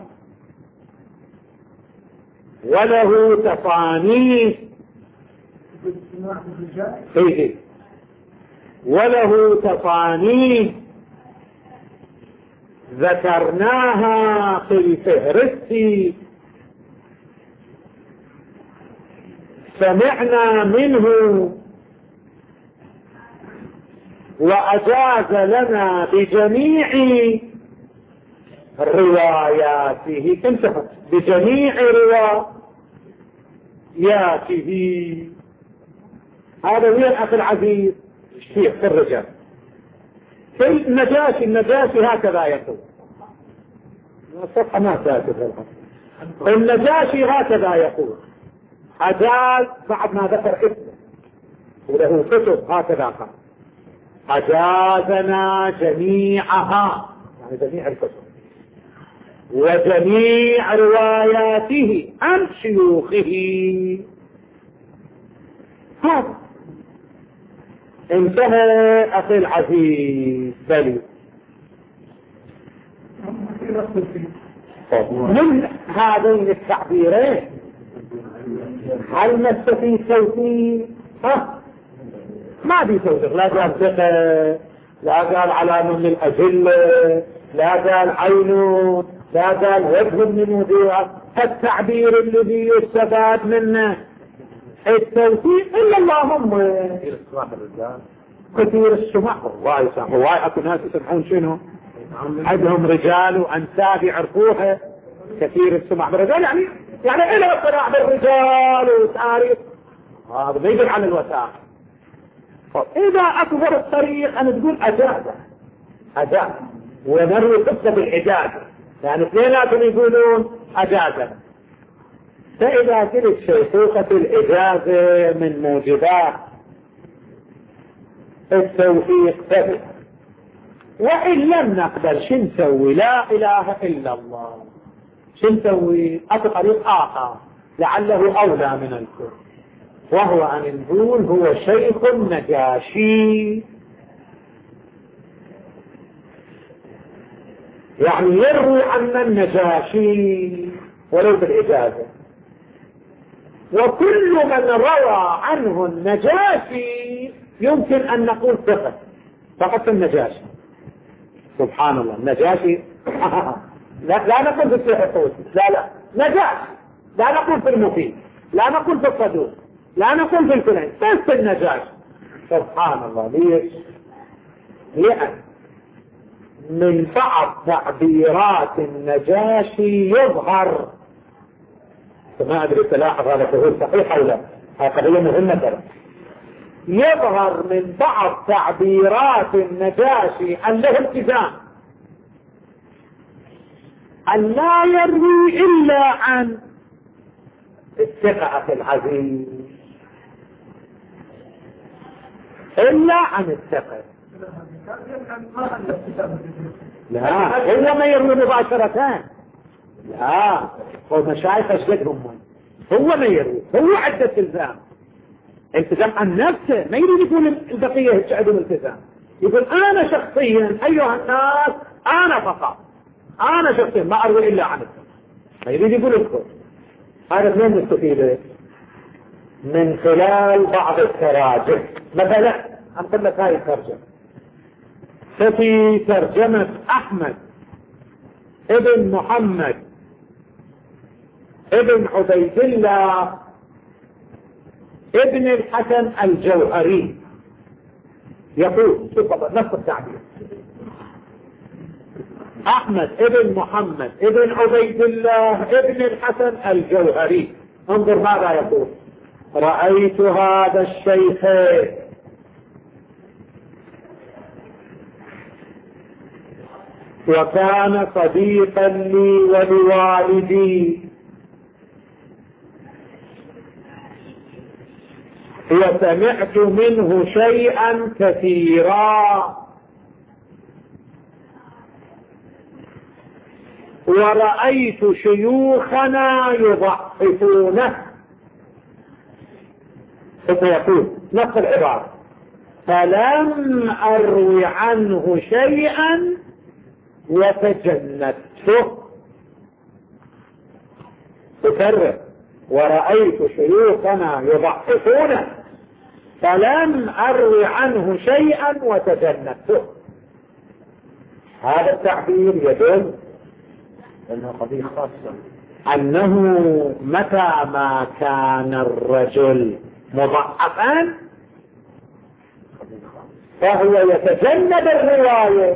وله تصانيف ذكرناها في الفهرس سمعنا منه وأجاز لنا بجميع رواياته. انتهت بجميع رواياته. هذا هو الأخ العزيز الشيخ في الرجال. في النجاشي هكذا يقول، الصفحة ما تأتي. النجاشي هكذا يقول: أجاز، بعد ما ذكر اسمه وله كتب هكذا قال: أجازنا جميعها، يعني جميع الكتب وجميع رواياته عن شيوخه. هذا انتهى أخي العزيز. بلي من هذين التعبيرين هل نستفيد توثيق؟ ما بي توثيق، لا قال ثقة، لا قال علامة من الأجلة، لا قال عينه، لا قال وجه من المذيع. التعبير الذي يستفاد منه التوثيق إلا اللهم كثير السماع. والله أكو ناس يسمعون شنو عندهم رجال وأنساب يعرفوها كثير السماع بالرجال، يعني إلى اقتناع بالرجال وتاريخ، هذا ما يدل على الوثائق. إذا أكبر الطريق أن تقول أجازة ونروي قصة بالإجازة، يعني اثنيناتهم يقولون أجازة. فإذا قلت شيخوخة الإجازة من موجبات التوفيق ثبت، وإن لم نقبل شو نسوي؟ لا إله إلا الله. شو نسوي؟ أعطي طريق آخر لعله أولى من الكل، وهو أن نقول هو شيخ النجاشي، يعني يروي عن النجاشي ولو بالإجازة، وكل من روى عنه النجاشي يمكن أن نقول ثقة فقط النجاشي. سبحان الله، النجاشي لا نقول في الصحيح الطوسي، لا نجاشي، لا نقول في المفيد، لا نقول في الصدوق، لا نقول في الكلام، بس النجاشي. سبحان الله. ليش؟ لأن من بعض تعبيرات النجاشي يظهر، ما أدري تلاحظ هذا تقول صحيح أو لا، هذه قضية مهمة ترى. يظهر من بعض تعبيرات النجاشي أن له التزام أن لا يروي إلا عن الثقة العزيز، إلا عن الثقة. لا، هو ما يروي مباشرة، لا، هو مشايخ أشجدهم، هو ما يروي، هو عنده التزام، التزام عن نفسه، ما يريد يقول البقية عندهم التزام، يقول أنا شخصيا أيها الناس أنا فقط، أنا شخصيا ما أروي إلا عن الثقة، ما يريد يقول الكل. هذا منين نستفيده؟ من خلال بعض التراجم. مثلا أقول لك هاي الترجمة، ففي ترجمة أحمد ابن محمد ابن عبيد الله ابن الحسن الجوهري يقول، شوف نفس التعبير، أحمد ابن محمد ابن عبيد الله ابن الحسن الجوهري، انظر ماذا يقول: رأيت هذا الشيخ وكان صديقا لي ولوالدي، وسمعت منه شيئا كثيرا، ورأيت شيوخنا يضعفونه. فيقول نفس العبارة: فلم أروي عنه شيئا وتجنبته. تكرر: ورأيت شيوخنا يضعفونه فلم أروي عنه شيئا وتجنبته. هذا التعبير يدل أنه قضية خاصة، أنه متى ما كان الرجل مضعفا فهو يتجنب الرواية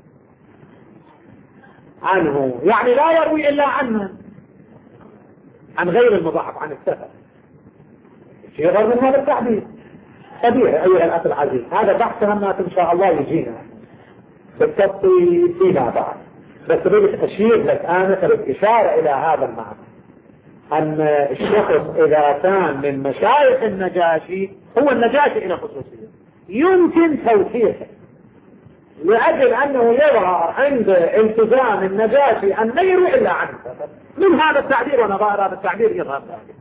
عنه، يعني لا يروي إلا عنه، عن غير المضاعف، عن السفر. شيء غير من هذا التعبير طبيعي. أيها الأخ العزيز، هذا بحث همات إن شاء الله يجينا بالتفصيل فيما بعد، بس بدي أشير لك أنا بالإشارة إلى هذا المعنى، أن الشخص إذا كان من مشايخ النجاشي، هو النجاشي إلى خصوصية يمكن توثيقه، لأجل أنه يظهر عند التزام النجاشي أن لا يروي إلا عنه من هذا التعبير، ونظائر هذا التعبير يظهر ذلك.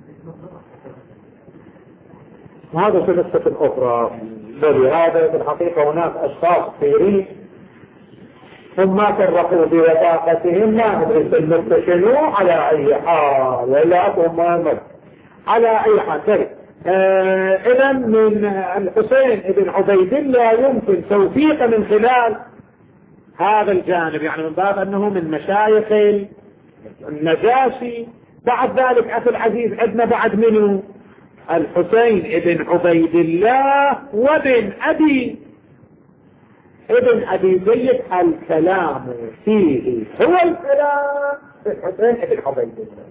وهذا في نسبة أخرى. ولهذا في الحقيقة هناك أشخاص كثيرين هم ما فرقوا بوثاقتهم، ما ندري النقطة شنو، على أي حال، ولا أقوم على أي حال. إذا من الحسين ابن عبيد الله يمكن توثيقه من خلال هذا الجانب، يعني من باب أنه من مشايخ النجاشي. بعد ذلك أخي العزيز عندنا بعد منه الحسين ابن عبيد الله وابن ابن أبي زيد. الكلام فيه هو الكلام في الحسين ابن عبيد الله،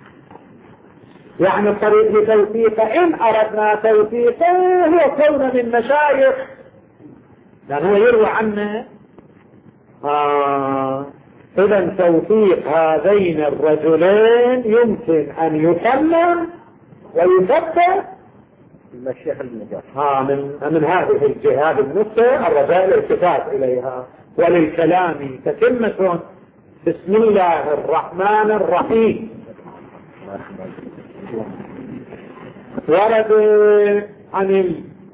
يعني الطريق لتوثيقه إن أردنا توثيقه هو كونه من مشايخ، لأنه يروى عنه إذا توفيق هذين الرجلين يمكن أن يكمل ويثبت المشيخ المجاز من هذه الجهات النصة الرجاء الالتفات إليها. وللكلام تتمة. بسم الله الرحمن الرحيم. ورد عن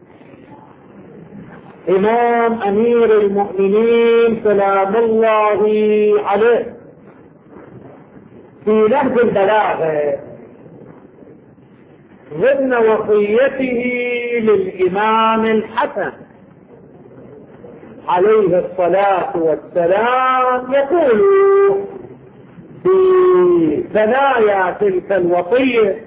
الإمام أمير المؤمنين سلام الله عليه في نهج البلاغة ضمن وصيته للإمام الحسن عليه الصلاة والسلام، يقول في ثنايا تلك الوصية: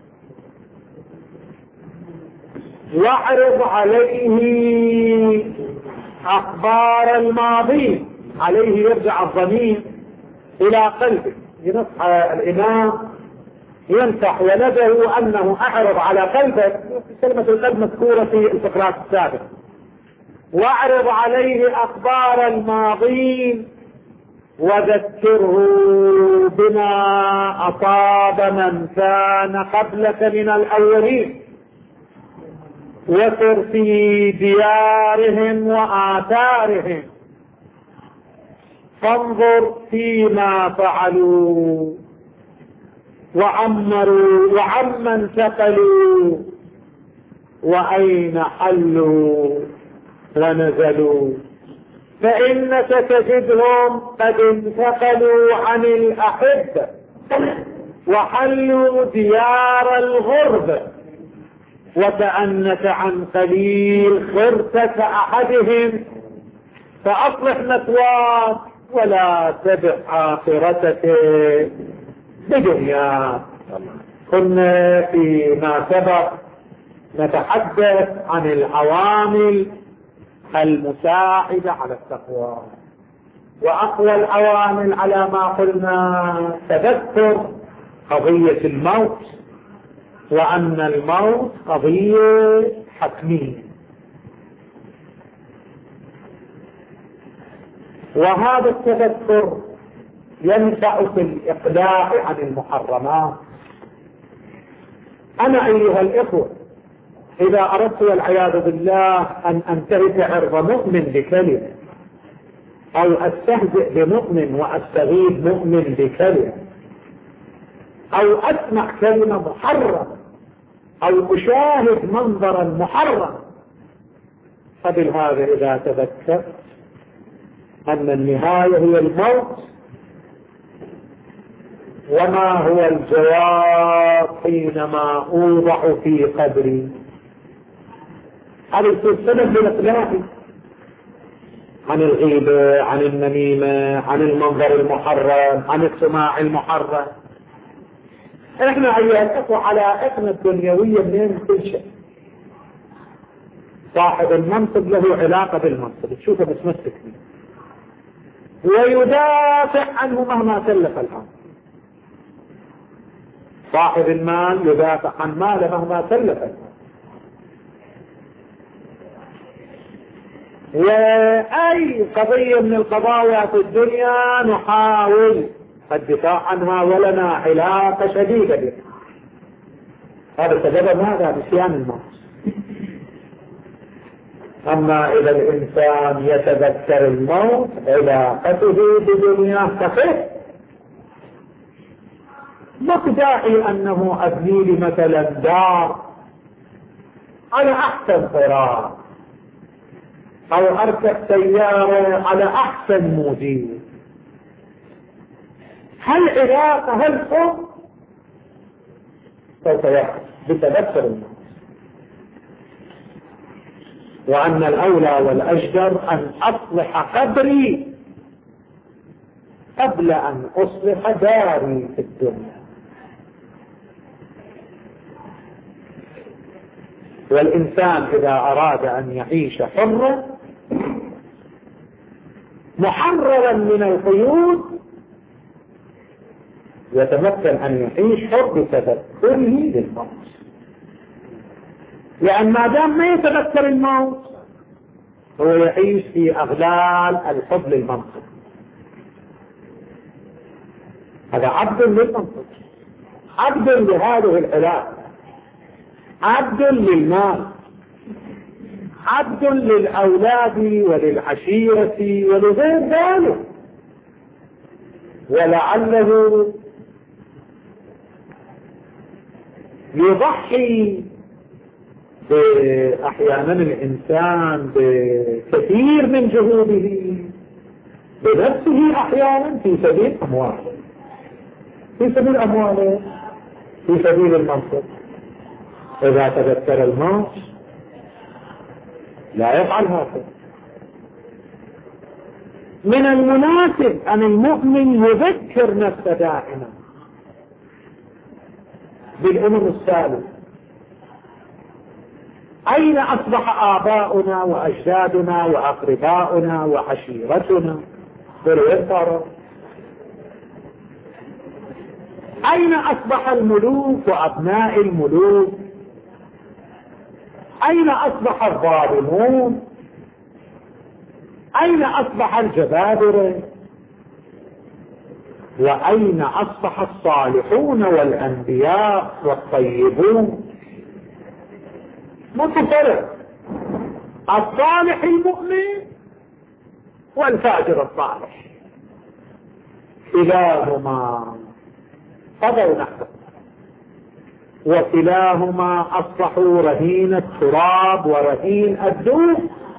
واعرض عليه أخبار الماضي. عليه يرجع الضمير إلى قلبه. ينصح الإمام ينصح ولده أنه أعرض على قلبه. كلمة القلب مذكورة في الفقرات السابقة. واعرض عليه أخبار الماضين وذكره بما أصاب من كان قبلك من الأولين، وسر في ديارهم وآثارهم، فانظر فيما فعلوا وعمروا وعمن ثقلوا وأين حلوا ونزلوا، فإنك تجدهم قد انتقلوا عن الأحبة وحلوا ديار الغربة، وكأنك عن قليل خرت كأحدهم، فأصلح مثواك ولا تبع آخرتك بدنيا. كنا فيما سبق نتحدث عن العوامل المساعدة على التقوى، وأقوى العوامل على ما قلنا تذكر قضية الموت، وأن الموت قضية حتمية. وهذا التذكر ينفع في الإقلاع عن المحرمات. أنا أيها الإخوة إذا أردت والعياذ بالله أن أنتهك عرض مؤمن بكلمة، أو أستهزئ بمؤمن وأستغيث مؤمن بكلمة، أو أسمع كلمة محرمة، أو أشاهد منظرا محرما، فبالهذا إذا تذكرت أن النهاية هي الموت، وما هو الجواب حينما أوضع في قبري. هذا السلسلة بالإقلاع عن الغيبة، عن النميمة، عن المنظر المحرم، عن السماع المحرم. احنا ايها الاخوة علاقتنا الدنيوية من كل شيء. صاحب المنصب له علاقة بالمنصب، تشوفه متمسك به ويدافع عنه مهما كلف الامر. صاحب المال يدافع عن ماله مهما كلف الامر. وأي قضية من القضايا في الدنيا نحاول الدفاع عنها ولنا علاقة شديدة بها. هذا سبب هذا نسيان الموت. أما إذا الإنسان يتذكر الموت علاقته بدنياه تخف. ما داعي أنه أبني لي مثلا دار على أحسن قرار، أو أركب سيارة على أحسن موديل. هل علاقة هل حب سوف يحصل بتذكر الموت. وأن الأولى والأجدر أن أصلح قبري قبل أن أصلح داري في الدنيا. والإنسان إذا أراد أن يعيش حرا محررا من القيود يتمكن أن يعيش حر بتذكره للموت. لأن ما دام ما يتذكر الموت هو يعيش في أغلال الحب للمنصب. هذا عبد للمنصب، عبد لهذه العلاقة، عبد للمال، عبد للأولاد وللعشيرة ولغير ذلك. ولعله يضحي أحيانا الإنسان بكثير من جهوده بنفسه، أحيانا في سبيل أمواله، في سبيل أمواله، في سبيل المنصب. إذا تذكر الموت لا يفعل هذا. من المناسب أن المؤمن يذكر نفسه دائما بالأمم السابقة. أين أصبح آباؤنا وأجدادنا وأقرباؤنا وعشيرتنا بالوفر؟ أين أصبح الملوك وأبناء الملوك؟ أين أصبح الظالمون؟ أين أصبح الجبابرة؟ وأين أصبح الصالحون والأنبياء والطيبون؟ متفرق الصالح المؤمن والفاجر الصالح، كلاهما قضوا نحبه، وكلاهما أصبحوا رهين التراب ورهين الدود.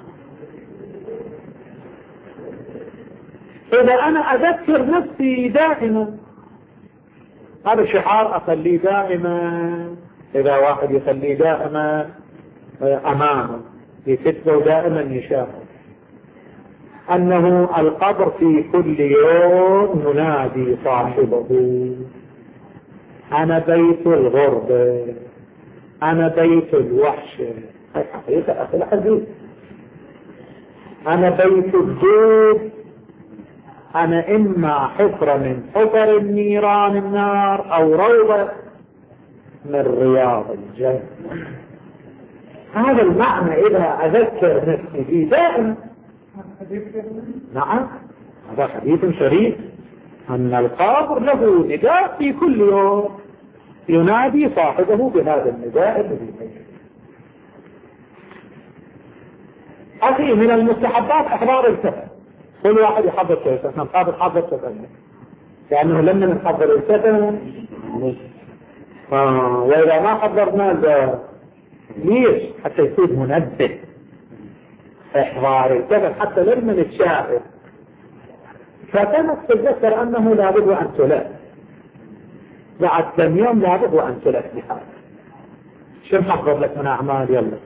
إذا أنا أذكر نفسي دائما، هذا شعار أخليه دائما. إذا واحد يخليه دائما أمامه يكتبه دائما يشاهد أنه القبر في كل يوم ينادي صاحبه: أنا بيت الغربة، أنا بيت الوحش. هاي حقيقة أخي العزيز. أنا بيت الدود، أنا إما حفرة من حفر النيران النار أو روضة من رياض الجنة. هذا المعنى إذا أذكر نفسي فيه دائما. نعم، هذا حديث شريف أن القبر له نداء في كل يوم ينادي صاحبه بهذا النداء الذي. أخي، من المستحبات إحضار الكفن. كل واحد يحضر كفن، احنا نحضر كفن لأنه لما نحضر الكفن وإذا ما حضرنا ليش؟ حتى يصير منبه إحضار الكفن، حتى لما نتشاهد فكانت تتذكر أنه لابد أن تلف بعد كم يوم، لابد أن تلف بهذا. شو نحضر لك من أعمال؟ يلا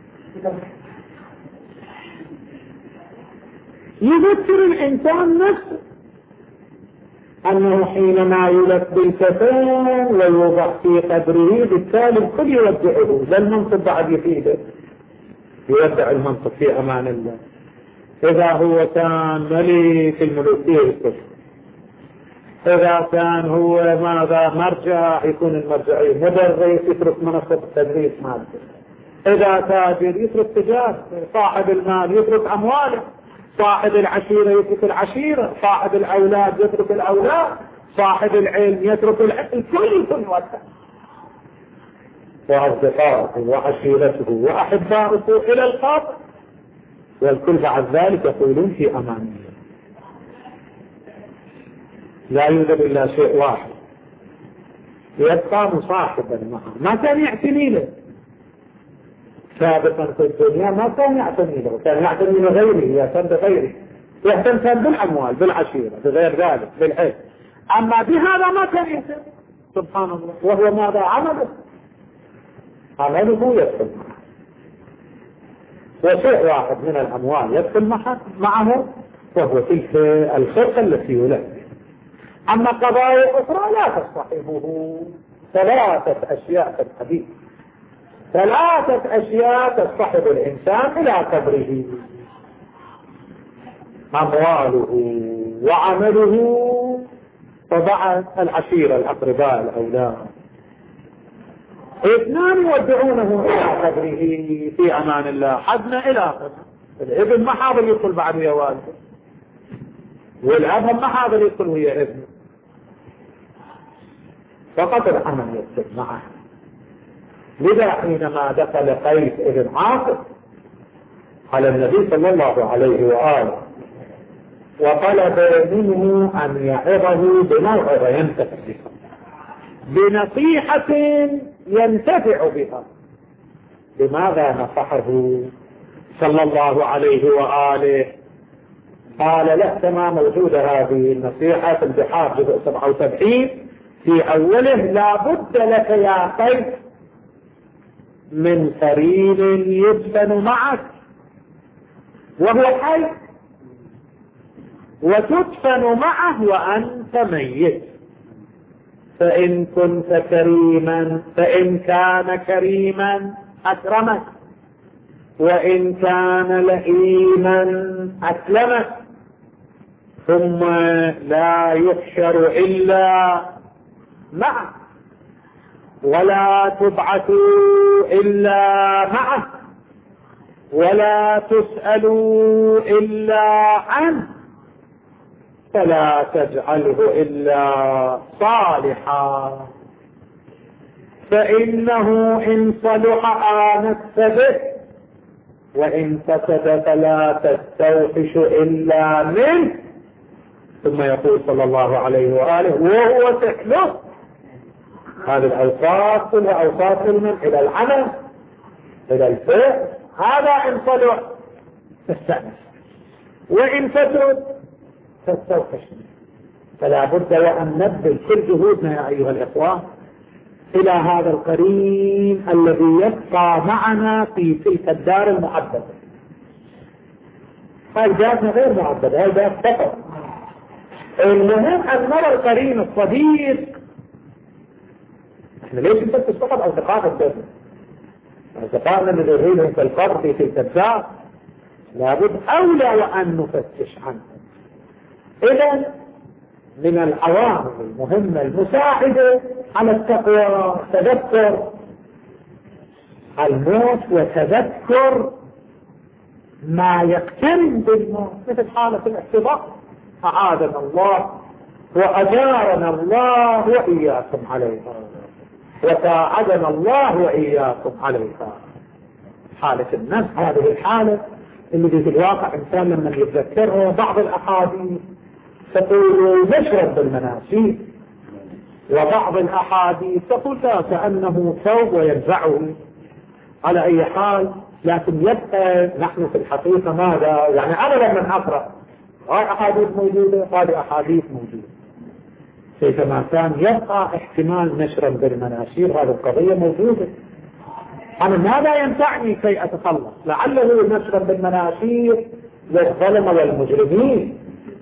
يذكر الإنسان نفسه أنه حينما يلف بالكفن ويوضع في قبره بالتالي الكل يودعه، لا المنصب بعد يفيده، يودع المنصب في أمان الله. إذا هو كان ملك الملوك يذكر، إذا كان هو ماذا مرجع يكون المرجعي، مدرس يترك منصب التدريس ماله، إذا تاجر يترك تجارة، صاحب المال يترك أمواله، صاحب العشيرة يترك العشيرة، صاحب الأولاد يترك الأولاد، صاحب العلم يترك العلم، الكل يكون يودع. وأصدقائه وعشيرته وأحبائه إلى القبر، والكل بعد ذلك يقولون في أمان الله. لا يوجد إلا شيء واحد يبقى مصاحبا معه، ما كان يعتني له سابقا في الدنيا، ما كان يعتني له، كان يعتني لغيره، يهتم بغيره، يهتم كان بالأموال بالعشيرة بغير ذلك بالحب، أما بهذا ما كان يهتم. سبحان الله. وهو ماذا عمله؟ عمله يدخل معه، وشيء واحد من الأموال يدخل معه وهو تلك الخرقة التي يلبي. أما قضايا أخرى لا تصطحبه. ثلاثة أشياء في الحديث، ثلاثة أشياء تصطحب الإنسان إلى قبره: أمواله وعمله وبعد العشيرة الأقرباء الأولاد. اثنان يودعونه إلى قبره في أمان الله. حدنا إلى قبره. الابن ما حاضر يدخل بعد يا والده، والأب ما حاضر يدخل ويا ابنه. فقط العمل يكتب معه. لذا حينما دخل قيس بن عاصم على النبي صلى الله عليه وآله وطلب منه أن يعظه بموعظة ينتفع بها، بنصيحة ينتفع بها، لماذا نصحه صلى الله عليه وآله؟ قال له كما موجودة هذه النصيحة في البحار جزء 77 في أوله: لا بد لك يا قيس من قرين يدفن معك وهو حي، وتدفن معه وأنت ميت، فإن كان كريما أكرمك، وإن كان لئيما أسلمك، ثم لا يحشر إلا معه ولا تبعثوا إلا معه ولا تسألوا إلا عنه، فلا تجعله إلا صالحا، فإنه إن صلح آنست به، وإن فسد فلا تستوحش إلا منه. ثم يقول صلى الله عليه وآله: وهو سحله. هذه الأوصاف كلها أوصاف من إلى العمل إلى الفعل. هذا إن صلح تستأنس، وإن فسد تستوحش. فلا بد وأن نبذل كل جهودنا يا أيها الإخوة إلى هذا القرين الذي يبقى معنا في تلك الدار المعبدة. هاي دارنا غير معبدة، هاي دار فقط. المهم أن نرى القرين الصديق. احنا ليش نفتش فقط أصدقاء الدولة؟ أصدقائنا اللي يريدهم في الفرق في تلك الدار لابد أولى وأن نفتش عنهم. إذن من العوامل المهمة المساعدة على التقوى تذكر الموت وتذكر ما يقترن بالموت، مثل حالة الاحتضار. أعاذنا الله وأجارنا الله وإياكم عليها، وساعدنا الله وإياكم عليها. حالة النفس هذه الحالة اللي في الواقع إنسان لما يتذكرها بعض الأحاديث تقول نشرب بالمناسيب، وبعض الأحاديث تقول لا كأنه ثوب وينزعه. على أي حال لكن يبقى نحن في الحقيقة ماذا؟ يعني أنا لما أقرأ هاي أحاديث موجودة، هذه أحاديث موجودة، كيفما كان يبقى احتمال نشرب بالمناسيب، هذه القضية موجودة. أنا ماذا ينفعني كي أتخلص؟ لعله نشرب بالمناسيب للظلمة والمجرمين،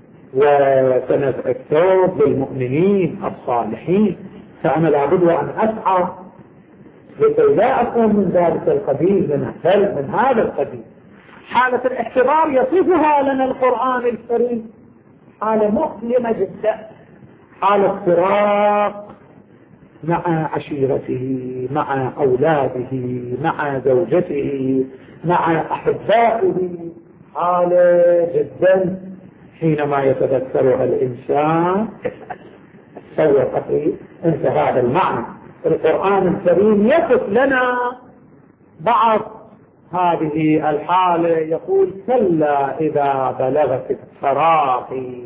وسنة الثوب للمؤمنين الصالحين، فأنا لابد وأن أسعى لكي لا أكون من ذلك القبيل، من هذا القبيل. حالة الاحتضار يصفها لنا القرآن الكريم حالة مؤلمة جدا، حالة فراق مع عشيرته، مع أولاده، مع زوجته، مع أحبائه، حالة جدا حينما يتذكرها الإنسان يسأل تصور أخي أنت هذا المعنى. القرآن الكريم يصف لنا بعض هذه الحالة، يقول: كلا إذا بلغت التراقي،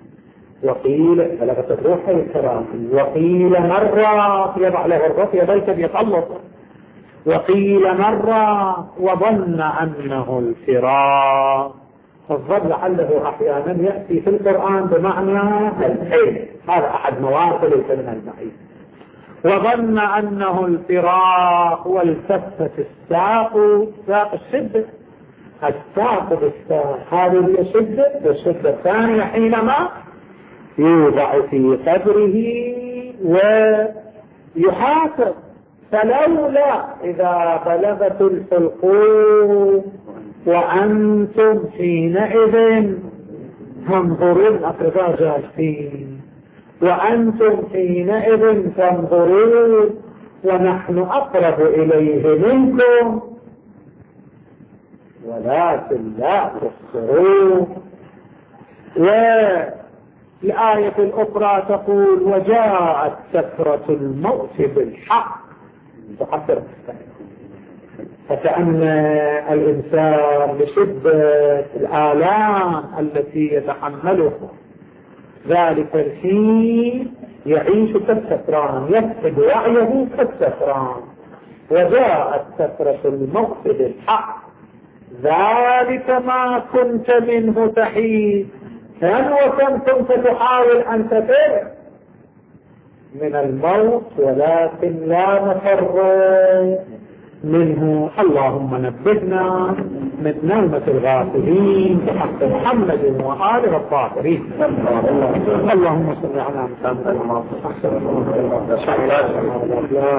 وقيل بلغت الروح التراقي، وقيل مرة يضع له الرقية بل يتألص، وقيل مرة وظن أنه الفراق. الظن لعله أحيانا يأتي في القرآن بمعنى الحين، هذا أحد مواصل الكلمة المعين. وظن أنه الفراق، والتفت الساق، ساق الشدة، الساق بالساق، هذه هي الشدة. والشدة الثانية حينما يوضع في قبره ويحاسب. فلولا إذا بلغت الحلقوم وأنتم حينئذ تنظرون، أقرباء جالسين، وأنتم حينئذ تنظرون ونحن أقرب إليه منكم ولكن لا تبصرون. الآية الأخرى تقول وجاءت سكرة الموت بالحق، تحضر فكأن الإنسان بشدة الآلام التي يتحمله ذلك الحين يعيش كالسكران، يفقد وعيه كالسكران. وجاءت سكرة الموت بالحق ذلك ما كنت منه تحيد. هل وكم كنت تحاول أن تفر من الموت ولكن لا مفر منه. اللهم نبهنا من نومة الغافلين بحق محمد وآله الطاهرين. اللهم صل على محمد